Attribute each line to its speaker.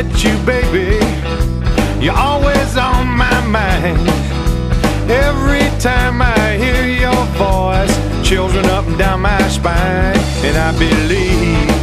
Speaker 1: you, baby. You're always on my mind. Every time I hear your voice, chills run up and down my spine. And I believe